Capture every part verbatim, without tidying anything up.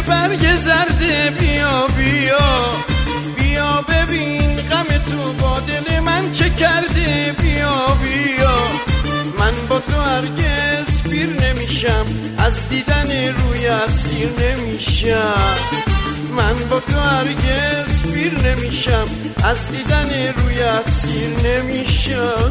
برگ زرده بیا بیا بیا ببین غم تو با دل من چه کرده بیا بیا من با تو هرگز پیر نمیشم از دیدن رویت سیر نمیشم من با تو هرگز پیر نمیشم از دیدن رویت سیر نمیشم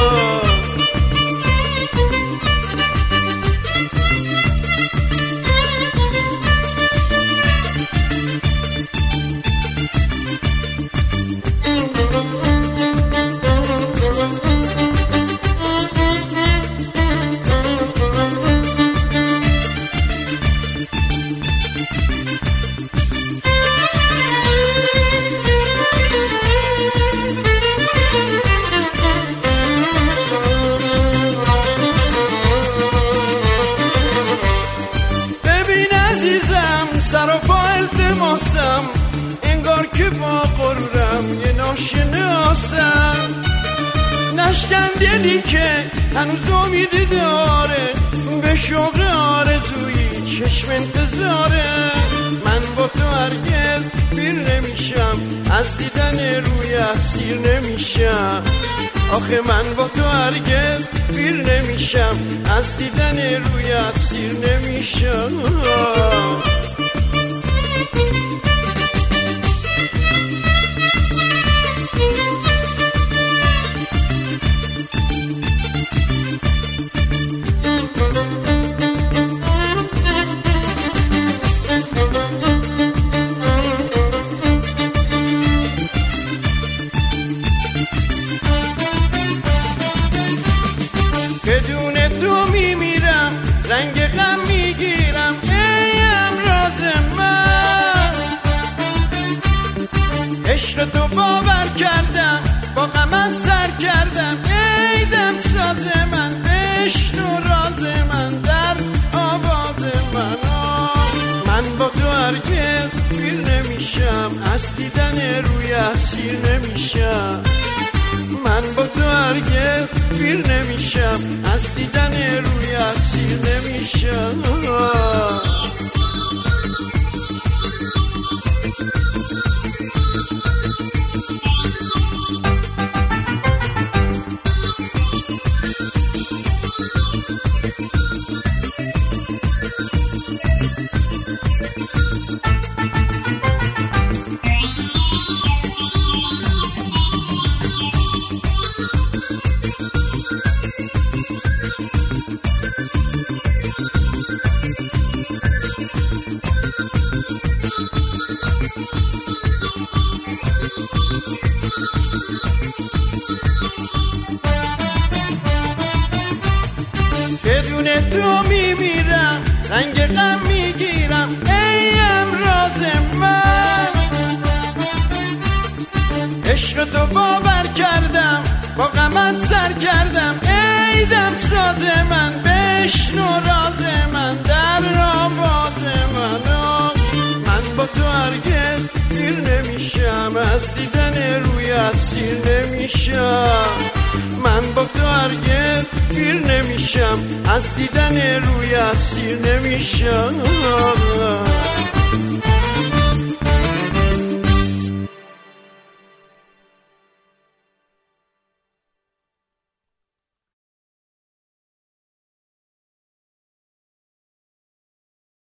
سر و پا التماسم انگار که با غرورم یه ناشناسم نشکن دلی که هنوز امیدی داره به شوق آرزویی چشم انتظاره من با تو هرگز پیر نمیشم از دیدن رویت سیر نمیشم آخه من با تو هرگز پیر نمیشم از دیدن رویت سیر نمیشم بدون تو میمیرم رنگ غم میگیرم ای امراض من عشق تو باور کردم با غمت سر کردم ای دم ساز من بشنو راز من در آواز من من با تو هرگز پیر نمیشم از دیدن رویت سیر نمیشم من با تو هرگز پیر نمیشم از دیدن رویت سیر نمیشم بدون تو میمیرم رنگ غم میگیرم ای امراض من عشق تو باور کردم با غمت سر کردم ای دم ساز من بشنو راز من در آواز من من با تو هرگز پیر نمیشم از دیدن رویت سیر نمیشم من با تو هرگز پیر نمیشم از دیدن رویت سیر نمیشم